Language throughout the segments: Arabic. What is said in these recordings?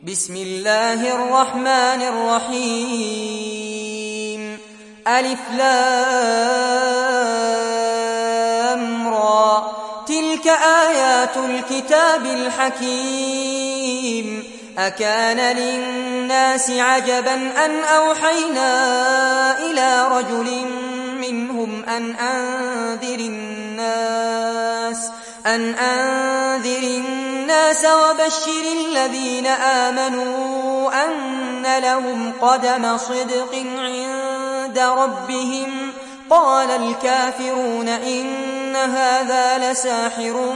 بسم الله الرحمن الرحيم ألف لام را تلك آيات الكتاب الحكيم أكان للناس عجبا أن أوحينا إلى رجل منهم أن أنذر الناس وبشر الذين آمنوا أن لهم قدم صدق عند ربهم قال الكافرون إن هذا لساحر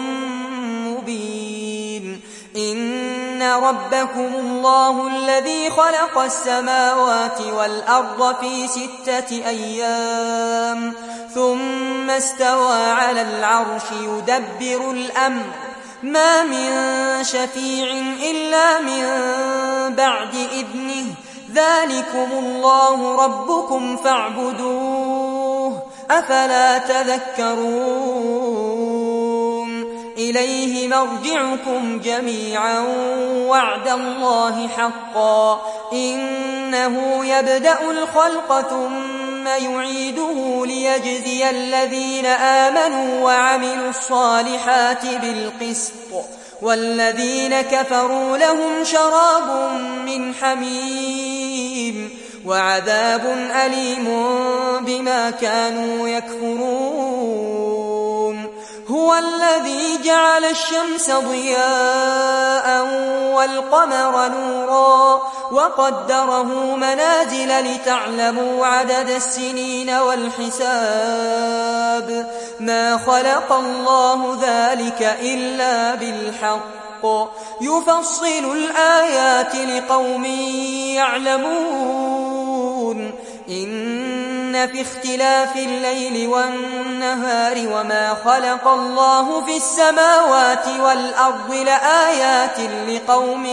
مبين إن ربكم الله الذي خلق السماوات والأرض في 6 أيام ثم استوى على العرش يدبر الأمر ما من شفيع إلا من بعد إذنه ذلكم الله ربكم فاعبدوه أفلا تذكرون إليه مرجعكم جميعا وعد الله حقا إنه يبدأ الخلق ثم يعيده ليجزي الذين آمنوا وعملوا الصالحات بالقسط والذين كفروا لهم شراب من حميم وعذاب أليم بما كانوا يكفرون هو الذي جعل الشمس ضياء والقمر نورا وقدره منازل لتعلموا عدد السنين والحساب ما خلق الله ذلك إلا بالحق يفصل الآيات لقوم يعلمون إن في اختلاف الليل والنهار وما خلق الله في السماوات والأرض لآيات لقوم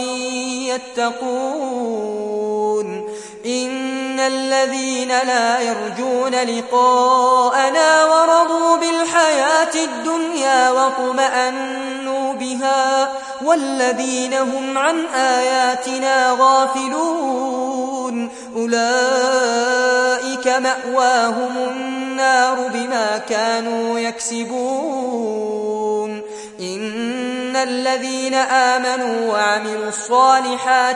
يتقون إن الذين لا يرجون لقاءنا ورضوا بالحياة الدنيا واطمأنوا بها والذين هم عن آياتنا غافلون أولئك مأواهم النار بما كانوا يكسبون إن الذين آمنوا وعملوا الصالحات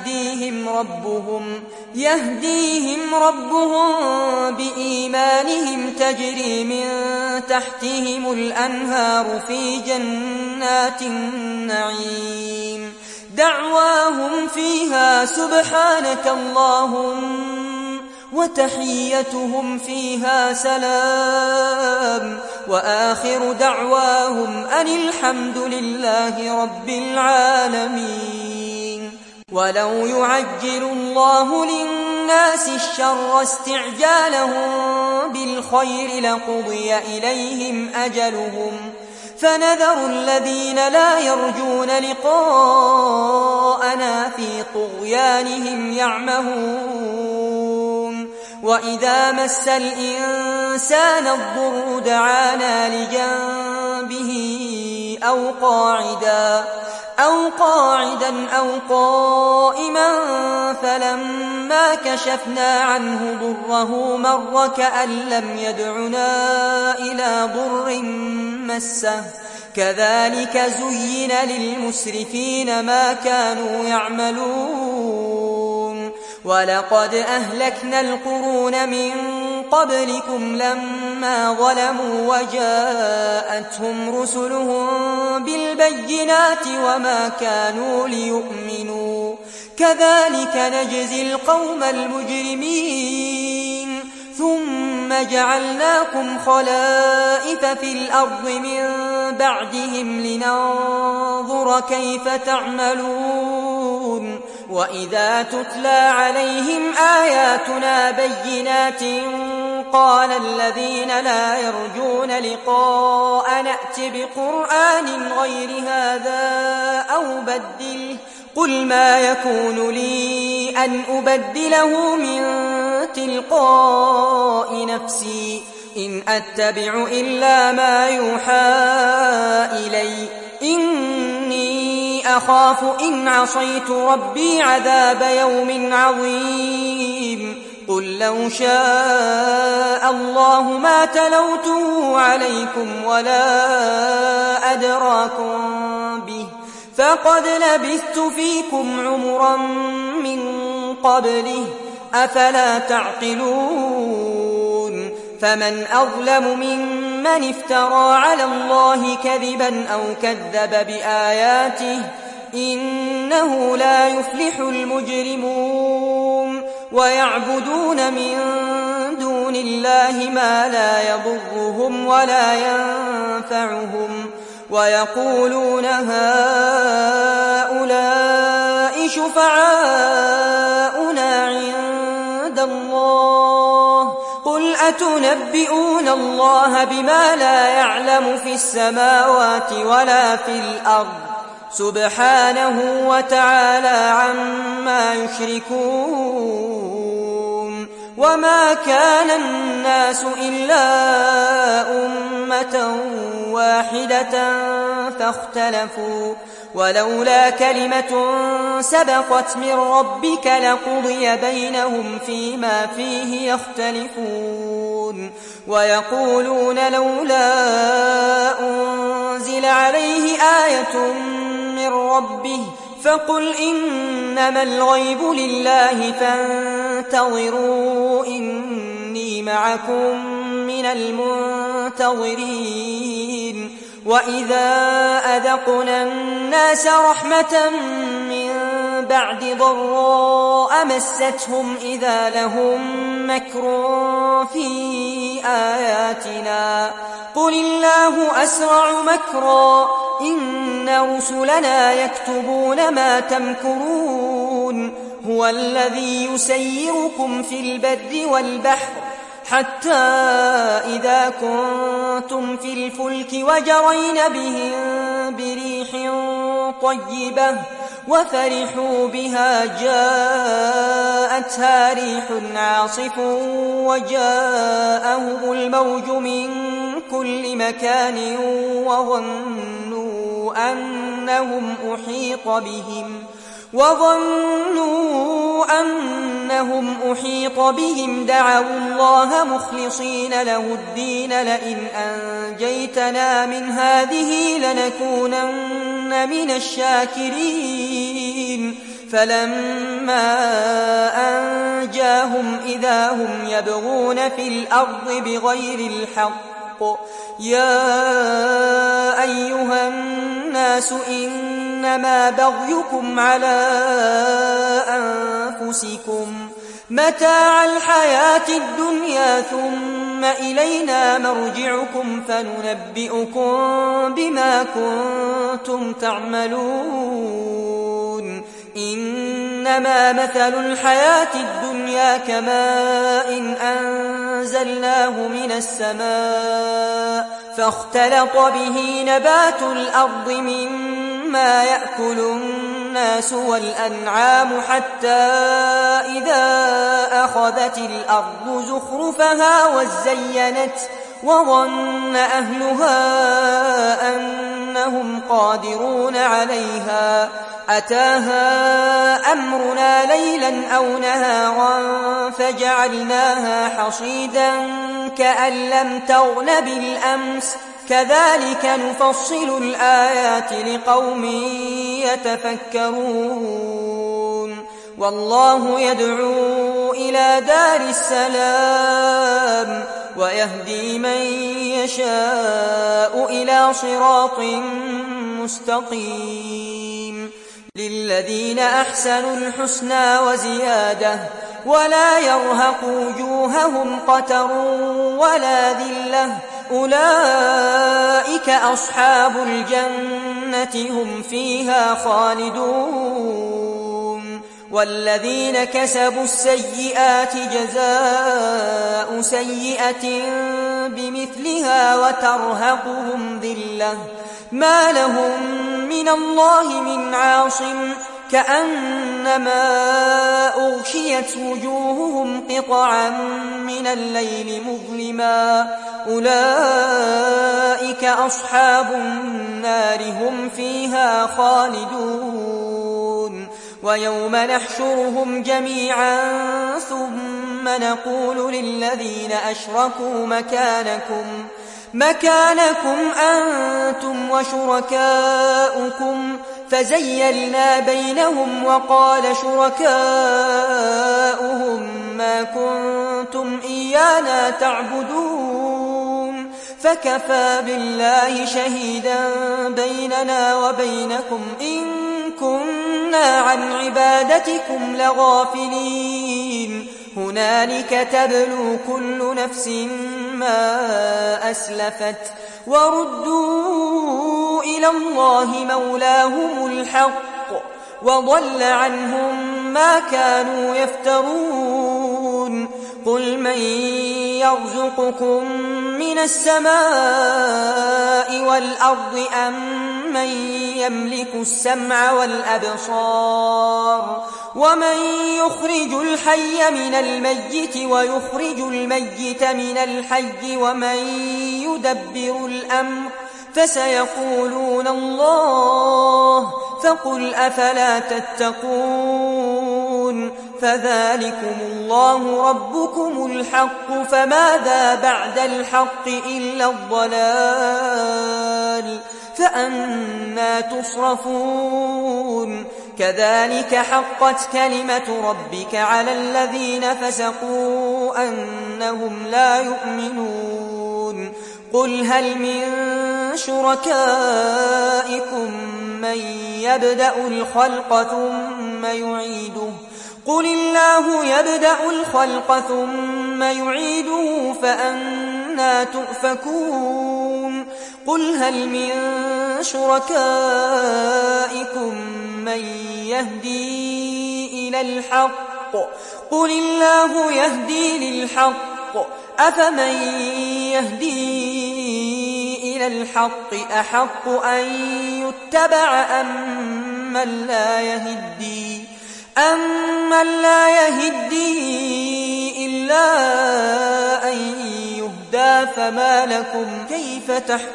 يهديهم ربهم بإيمانهم تجري من تحتهم الأنهار في جنات النعيم دعواهم فيها سبحانك اللهم وتحيتهم فيها سلام وآخر دعواهم أن الحمد لله رب العالمين ولو يعجل الله للناس الشر استعجالهم بالخير لقضي إليهم أجلهم فنذر الذين لا يرجون لقاءنا في طغيانهم يعمهون وإذا مس الإنسان الضر دعانا لجنبه أو قاعدا أو قائما فلما كشفنا عنه ضره مر كأن لم يدعنا إلى ضر مسه كذلك زين للمسرفين ما كانوا يعملون ولقد أهلكنا القرون من قبلكم لما ظلموا وجاءتهم رسلهم بالبينات وما كانوا ليؤمنوا كذلك نجزي القوم المجرمين ثم جعلناكم خلائف في الأرض من بعدهم لننظر كيف تعملون وإذا تتلى عليهم آياتنا بينات قال الذين لا يرجون لقاء نأت بقرآن غير هذا أو بدله قل ما يكون لي أن أبدله من تلقاء نفسي إن أتبع إلا ما يوحى إلي إني أخاف إن عصيت ربي عذاب يوم عظيم قل لو شاء الله ما تلوته عليكم ولا أدراكم به فقد لبثت فيكم عمرا من قبله أفلا تعقلون فمن أظلم ممن افترى على الله كذبا أو كذب بآياته إنه لا يفلح المجرمون ويعبدون من دون الله ما لا يضرهم ولا ينفعهم ويقولون هؤلاء شفعاؤنا عند الله قل أتنبئون الله بما لا يعلم في السماوات ولا في الأرض سبحانه وتعالى عما يشركون وما كان الناس إلا أمة واحدة فاختلفوا ولولا كلمة سبقت من ربك لقضي بينهم فيما فيه يختلفون ويقولون لولا أنزل عليه آية من ربه فقل إنما الغيب لله فانتظروا إني معكم من المنتظرين وإذا أذقنا الناس رحمة من بعد ضراء مستهم إذا لهم مكر في آياتنا قل الله أسرع مكرا إن رسلنا يكتبون ما تمكرون هو الذي يسيركم في البر والبحر حتى إذا كنتم في الفلك وجرين بهم بريح طيبة وفرحوا بها جاءتها ريح عاصف وجاءهم الموج من كل مكان وظنوا أنهم أحيط بهم دعوا الله مخلصين له الدين لئن أنجيتنا من هذه لنكونن من الشاكرين فلما أنجاهم إذا هم يبغون في الأرض بغير الحق يا أيها الناس إنما بغيكم على أنفسكم متاع الحياة الدنيا ثم إلينا مرجعكم فننبئكم بما كنتم تعملون إنما مثل الحياة الدنيا كماء أنزلناه من السماء فاختلط به نبات الأرض مما يأكل الناس والأنعام حتى إذا أخذت الأرض زخرفها وزينت وظن أهلها أنهم قادرون عليها أتاها أمرنا ليلا أو نهارا فجعلناها حصيدا كأن لم تغن بالأمس كذلك نفصل الآيات لقوم يتفكرون والله يدعو إلى دار السلام ويهدي من يشاء إلى صراط مستقيم للذين أحسنوا الحسنى وزيادة ولا يرهق وجوههم قتر ولا ذلة أولئك أصحاب الجنة هم فيها خالدون والذين كسبوا السيئات جزاء سيئة بمثلها وترهقهم ذلة ما لهم من الله من عاصم كأنما أغشيت وجوههم قطعا من الليل مظلما أولئك أصحاب النار هم فيها خالدون ويوم نحشرهم جميعا ثم نقول للذين أشركوا مكانكم أنتم وشركاؤكم فزيلنا بينهم وقال شركاؤهم ما كنتم إيانا تعبدون فكفى بالله شهيدا بيننا وبينكم إن كنا عن عبادتكم لغافلين هنالك تبلو كل نفس ما أسلفت وردوا إلى الله مولاهم الحق وضل عنهم ما كانوا يفترون قل من يرزقكم من السماء والأرض أم من يملك السمع والأبصار ومن يخرج الحي من الميت ويخرج الميت من الحي ومن يدبر الأمر فسيقولون الله فقل أفلا تتقون فذلكم الله ربكم الحق فماذا بعد الحق إلا الضلال فأنى تصرفون كذلك حقت كلمة ربك على الذين فسقوا أنهم لا يؤمنون قل هل من شركائكم من يبدأ الخلق ثم يعيده قل الله يبدأ الخلق ثم يعيده فأنى تؤفكون قل هل من شركائكم من يهدي إلى الحق قل الله يهدي للحق أفمن يهدي إلى الحق أحق أن يتبع أمن لا يهدي إلا أن يهدى فما لكم كيف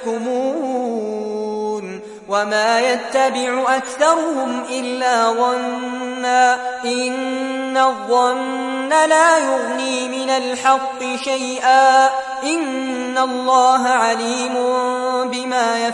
تحكمون وما يتبع أكثرهم إلا ظنا إن الظن لا يغني من الحق شيئا إن الله عليم بما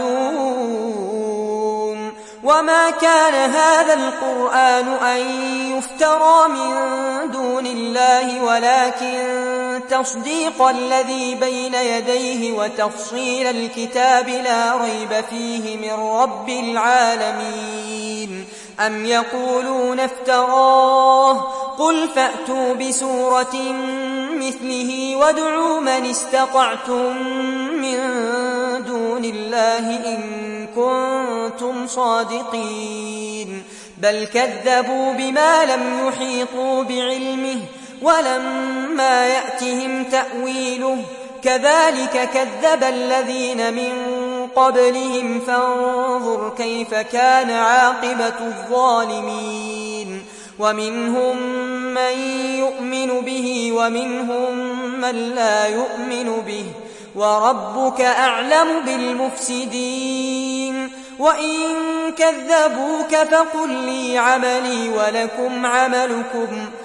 يفعلون وما كان هذا القرآن أن يفترى من دون الله ولكن تصديق الذي بين يديه وتفصيل الكتاب لا ريب فيه من رب العالمين أم يقولون افتراه قل فأتوا بسورة مثله وادعوا من استطعتم من دون الله إن كنتم صادقين بل كذبوا بما لم يحيطوا بعلمه ولما يأتهم تأويله كذلك كذب الذين من قبلهم فانظر كيف كان عاقبة الظالمين ومنهم من يؤمن به ومنهم من لا يؤمن به وربك أعلم بالمفسدين وإن كذبوك فقل لي عملي ولكم عملكم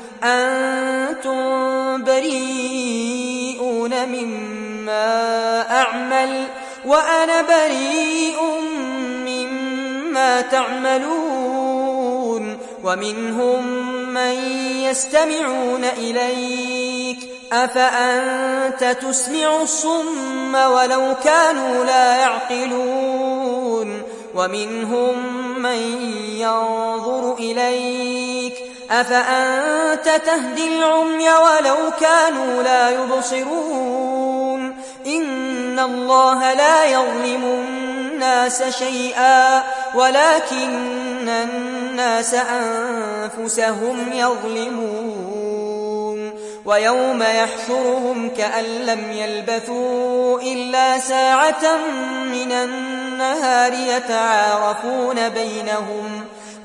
أنتم بريئون مما أعمل وأنا بريء مما تعملون ومنهم من يستمعون إليك أفأنت تسمع الصم ولو كانوا لا يعقلون ومنهم من ينظر إليك أفأنت تهدي العمي ولو كانوا لا يبصرون إن الله لا يظلم الناس شيئا ولكن الناس أنفسهم يظلمون ويوم يحشرهم كأن لم يلبثوا إلا ساعة من النهار يتعارفون بينهم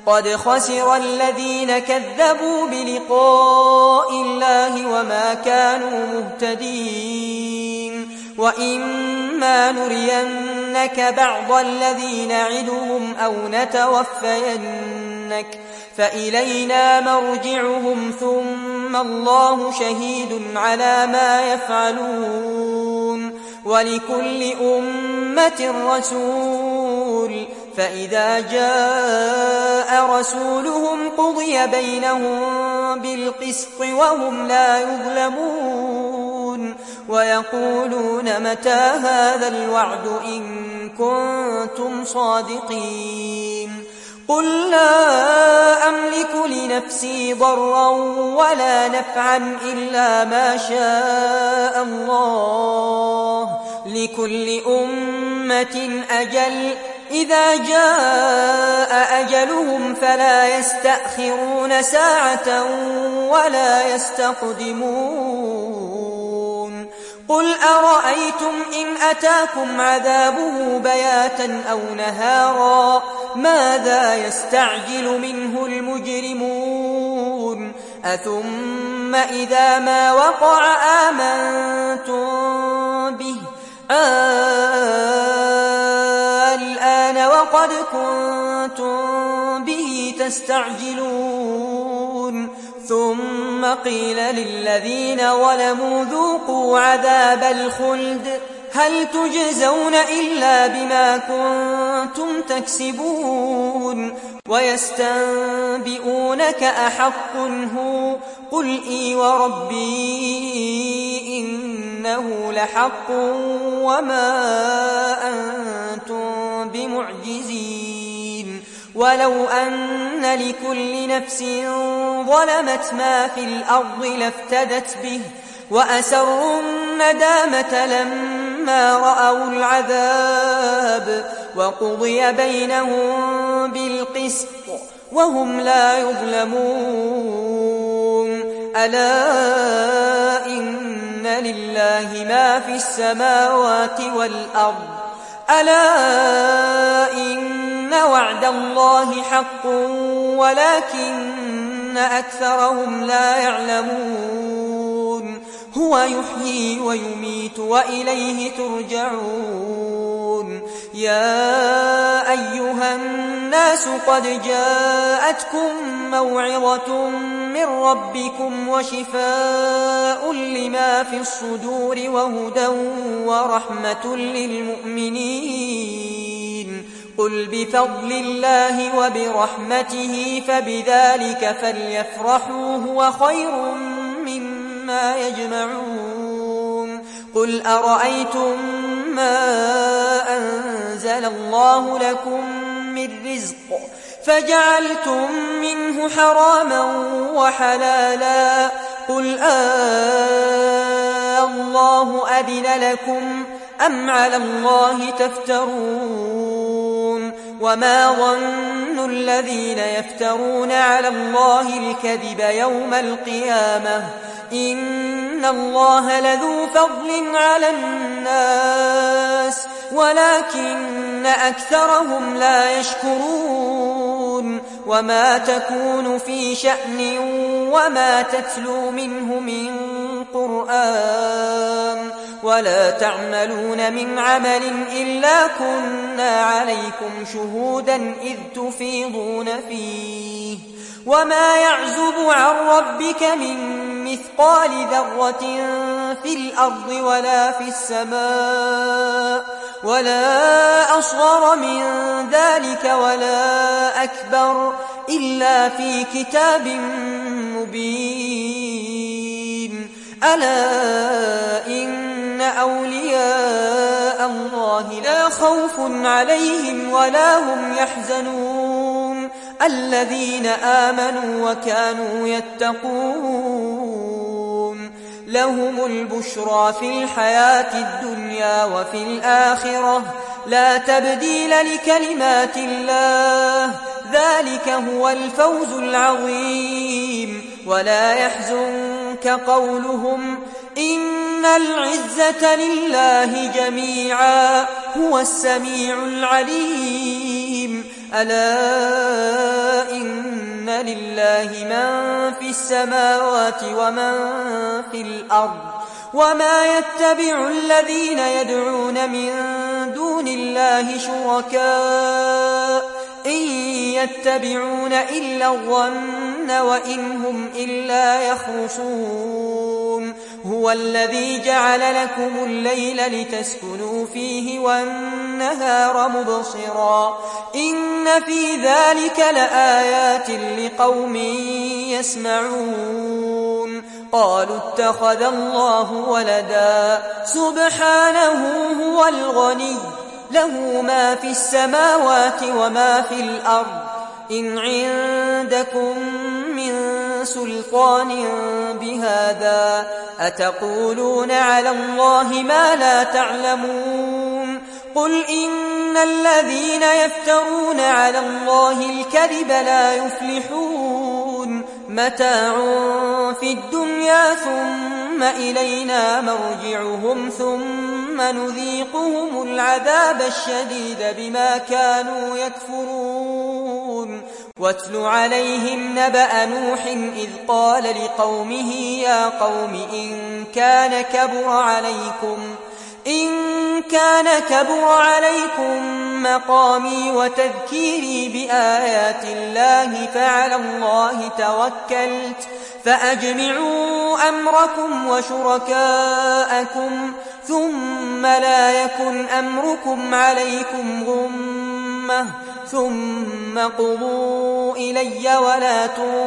قد خسر الذين كذبوا بلقاء الله وما كانوا مهتدين وإما نرينك بعض الذي نعدهم أو نتوفينك فإلينا مرجعهم ثم الله شهيد على ما يفعلون ولكل أمة رسول فإذا جاء رسولهم قضي بينهم بالقسط وهم لا يظلمون ويقولون متى هذا الوعد إن كنتم صادقين قل لا أملك لنفسي ضرا ولا نفعا إلا ما شاء الله لكل أمة أجل إذا جاء أجلهم فلا يستأخرون ساعة ولا يستقدمون قل أرأيتم إن أتاكم عذابه بياتا أو نهارا ماذا يستعجل منه المجرمون أثم إذا ما وقع آمنتم به الآن وقد كنتم به تستعجلون ثم قيل للذين ظلموا ذوقوا عذاب الخلد هل تجزون إلا بما كنتم تكسبون ويستنبئونك أحق هو قل إي وربي إنه لحق وما أنتم بمعجزين ولو أن لكل نفس ظلمت ما في الأرض لافتدت به وأسروا الندامة لما رأوا العذاب وقضي بينهم بالقسط وهم لا يظلمون ألا إن لله ما في السماوات والأرض ألا إن وعد الله حق ولكن أكثرهم لا يعلمون هو يحيي ويميت وإليه ترجعون يا أيها الناس قد جاءتكم موعظة من ربكم وشفاء لما في الصدور وهدى ورحمة للمؤمنين قل بفضل الله وبرحمته فبذلك فليفرحوا هو خير مما يجمعون قل أرأيتم ما أنزل الله لكم من رزق فجعلتم منه حراما وحلالا قل الله أذن لكم أم على الله تفترون وما ظن الذين يفترون على الله الكذب يوم القيامة إن الله لذو فضل على الناس ولكن أكثرهم لا يشكرون وما تكون في شأن وما تتلو منه من قرآن ولا تعملون من عمل إلا كنا عليكم شهودا إذ تفيضون فيه وما يعزب عن ربك من مثقال ذرة في الأرض ولا في السماء ولا أصغر من ذلك ولا أكبر إلا في كتاب مبين ألا إن أولياء الله لا خوف عليهم ولا هم يحزنون الذين آمنوا وكانوا يتقون لهم البشرى في الحياة الدنيا وفي الآخرة لا تبديل لكلمات الله ذلك هو الفوز العظيم ولا يحزنك قولهم إن العزة لله جميعا هو السميع العليم ألا لله من في السماوات ومن في الأرض وما يتبع الذين يدعون من دون الله شركاء إن يتبعون إلا الظن وإن هم إلا يخرصون هو الذي جعل لكم الليل لتسكنوا فيه والنهار مبصرا إن في ذلك لآيات لقوم يسمعون قالوا اتخذ الله ولدا سبحانه هو الغني له ما في السماوات وما في الأرض إن عندكم من سلطان بهذا أتقولون على الله ما لا تعلمون قل إن الذين يفترون على الله الكذب لا يفلحون متاع في الدنيا ثم إلينا مرجعهم ثم نذيقهم العذاب الشديد بما كانوا يكفرون واتل عليهم نبأ نوح إذ قال لقومه يا قوم إن كان كبر عليكم مقامي وتذكيري بآيات الله فعلى الله توكلت فأجمعوا أمركم وشركاءكم ثم لا يكن أمركم عليكم غمة ثم قضوا إلي ولا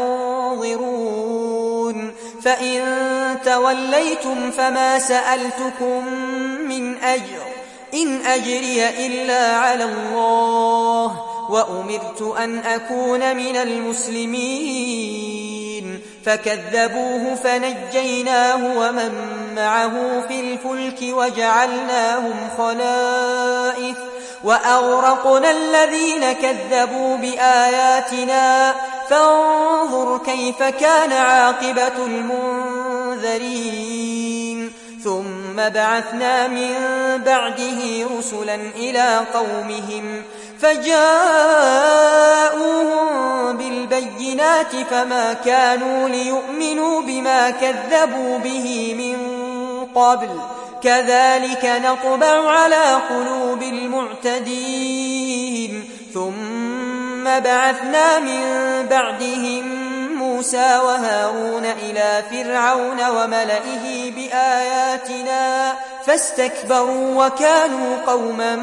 تنظرون فإن توليتم فما سألتكم من أجر إن أجري إلا على الله وأمرت أن أكون من المسلمين فكذبوه فنجيناه ومن معه في الفلك وجعلناهم خلائف وأغرقنا الذين كذبوا بآياتنا فانظر كيف كان عاقبة المنذرين ثم بعثنا من بعده رسلا إلى قومهم فجاءوهم بالبينات فما كانوا ليؤمنوا بما كذبوا به من قبل كذلك نطبع على قلوب المعتدين ثم بعثنا من بعدهم موسى وهارون إلى فرعون وملئه بآياتنا فاستكبروا وكانوا قوما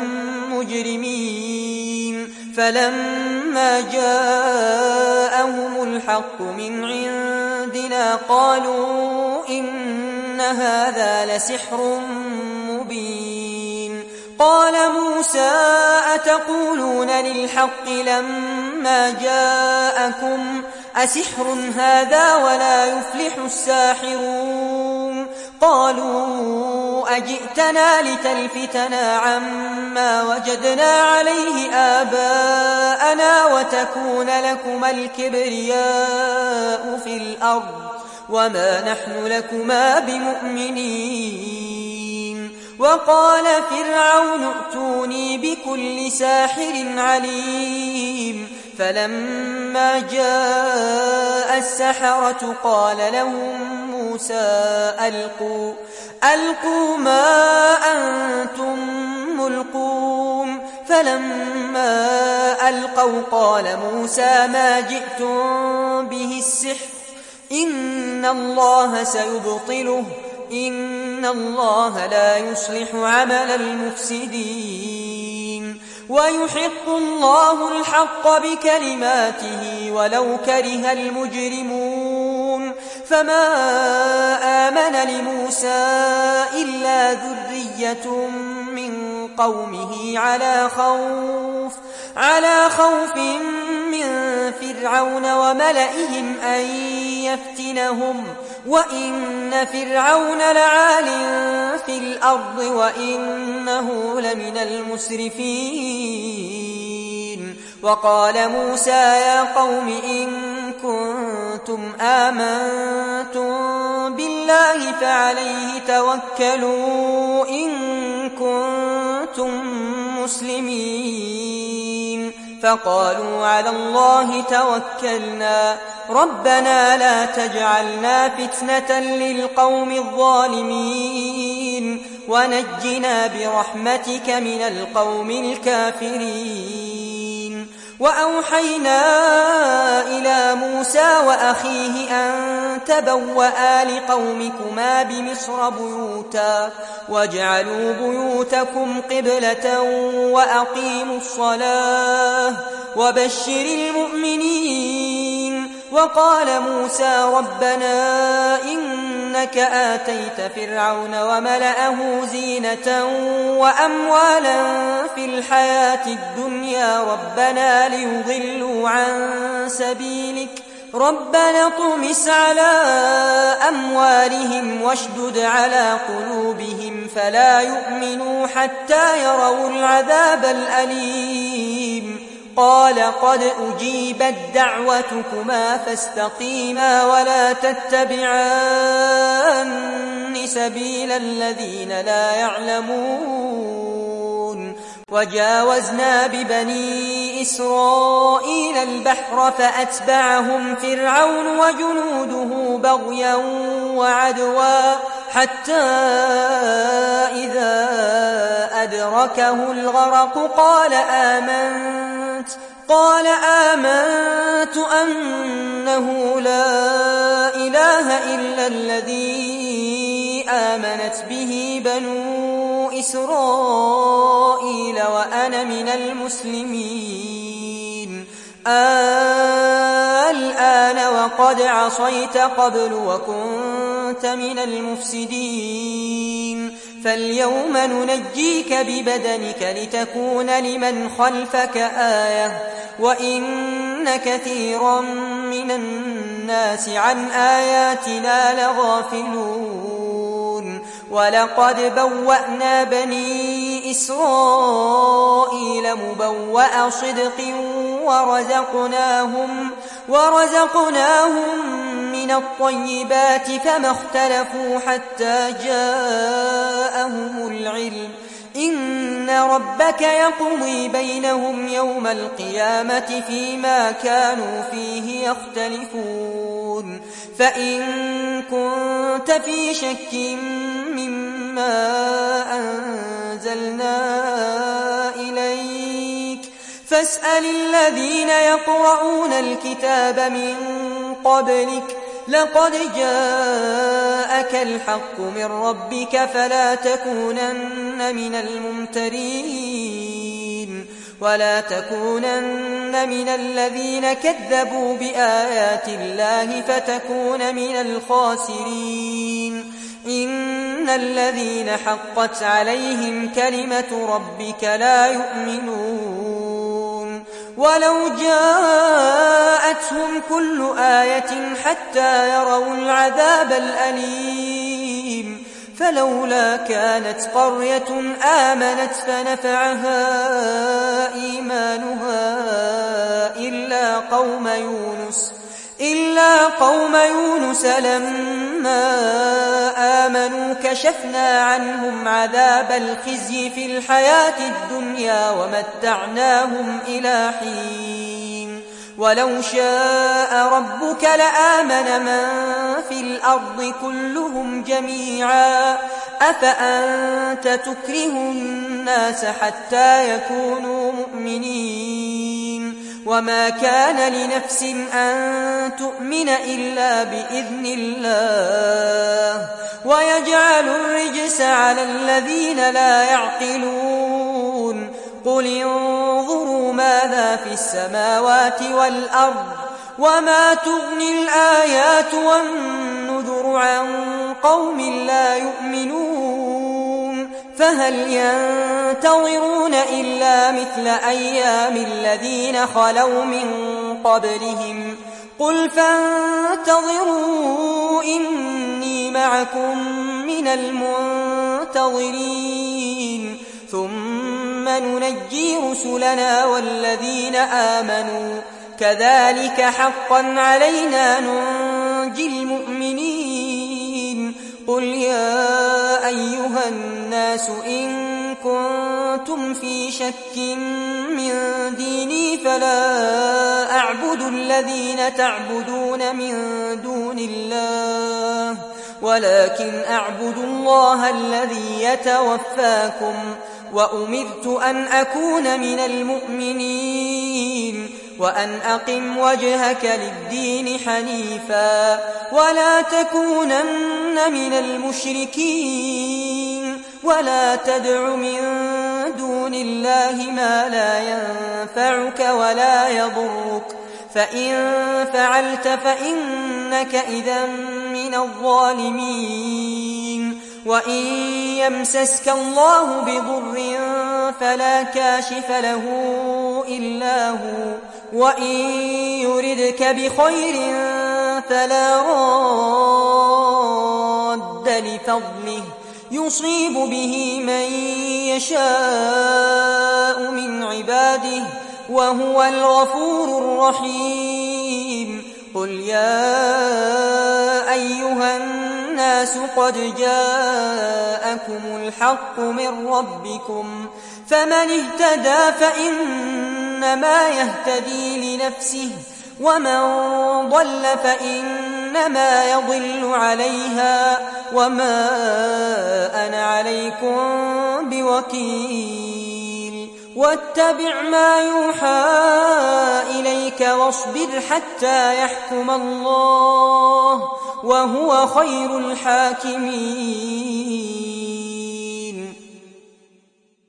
مجرمين فلما جاءهم الحق من عندنا قالوا إن هذا لسحر مبين قال موسى أتقولون للحق لما جاءكم أسحر هذا ولا يفلح الساحرون قالوا أجئتنا لتلفتنا عما وجدنا عليه آباءنا وتكون لكما الكبرياء في الأرض وما نحن لكما بمؤمنين وقال فرعون ائتوني بكل ساحر عليم فلما جاء السحرة قال لهم موسى ألقوا ما أنتم ملقون فلما ألقوا قال موسى ما جئتم به السحر إن الله سيبطله إن الله لا يصلح عمل المفسدين ويحق الله الحق بكلماته ولو كره المجرمون فما آمن لموسى إلا ذرية من قومه على خوف من فرعون وملئهم أن يفتنهم وإن فرعون لعال في الأرض وإنه لمن المسرفين وقال موسى يا قوم إن كنتم آمنتم بالله فعليه توكلوا إن كنتم مسلمين فقالوا على الله توكلنا ربنا لا تجعلنا فتنة للقوم الظالمين ونجنا برحمتك من القوم الكافرين. وأوحينا إلى موسى وأخيه أن تبوأ لقومكما بمصر بيوتا واجعلوا بيوتكم قبلة وأقيموا الصلاة وبشر المؤمنين. وقال موسى ربنا إنك آتيت فرعون وملأه زينة وأموالا في الحياة الدنيا ربنا ليضلوا عن سبيلك ربنا اطمس على أموالهم واشدد على قلوبهم فلا يؤمنوا حتى يروا العذاب الأليم. قال قد أجيبت دعوتكما فاستقيما ولا تتبعان سبيل الذين لا يعلمون. وجاوزنا ببني إسرائيل البحر فأتبعهم فرعون وجنوده بغيا وعدوا حتى إذا أدركه الغرق قال آمنت أنه لا إله إلا الذي آمنت به بنو إسرائيل وأنا من المسلمين. الآن وقد عصيت قبل وكنت من المفسدين فاليوم ننجيك ببدنك لتكون لمن خلفك آية وإن كثيرا من الناس عن آياتنا لغافلون. ولقد بوأنا بني إسرائيل مبوأ صدق ورزقناهم من الطيبات فما اختلفوا حتى جاءهم العلم إن ربك يقضي بينهم يوم القيامة فيما كانوا فيه يختلفون. فإن كنت في شك مما أنزلنا إليك فاسأل الذين يقرؤون الكتاب من قبلك لقد جاءك الحق من ربك فلا تكونن من الممترين ولا تكونن من الذين كذبوا بآيات الله فتكون من الخاسرين. إن الذين حقت عليهم كلمة ربك لا يؤمنون ولو جاءتهم كل آية حتى يروا العذاب الأليم فلولا كانت قرية آمنت فنفعها إيمانها إلا قوم يونس لما آمنوا كشفنا عنهم عذاب الخزي في الحياة الدنيا ومتعناهم إلى حين. ولو شاء ربك لآمن من في الأرض كلهم جميعا أفأنت تكره الناس حتى يكونوا مؤمنين وما كان لنفس أن تؤمن إلا بإذن الله ويجعل الرجس على الذين لا يعقلون. قل انظروا ماذا في السماوات والأرض وما تغني الآيات والنذر عن قوم لا يؤمنون فهل ينتظرون إلا مثل أيام الذين خلوا من قبلهم قل فانتظروا إني معكم من المنتظرين ثم ننجي رسلنا والذين آمنوا كذلك حقا علينا ننجي المؤمنين. قل يا أيها الناس إن كنتم في شك من ديني فلا أعبد الذين تعبدون من دون الله ولكن أعبد الله الذي يتوفاكم وأمرت أن أكون من المؤمنين وأن أقم وجهك للدين حنيفا ولا تكونن من المشركين ولا تدع من دون الله ما لا ينفعك ولا يضرك فإن فعلت فإنك إذا من الظالمين وإن يمسسك الله بضر فلا كاشف له إلا هو وإن يردك بخير فلا راد لفضله يصيب به من يشاء من عباده وهو الغفور الرحيم قل يا أيها الناس قد جاءكم الحق من ربكم فمن اهتدى فإنما يهتدي لنفسه ومن ضل فإنما يضل عليها وما أنا عليكم بوكيل واتبع ما يوحى إليك واصبر حتى يحكم الله وهو خير الحاكمين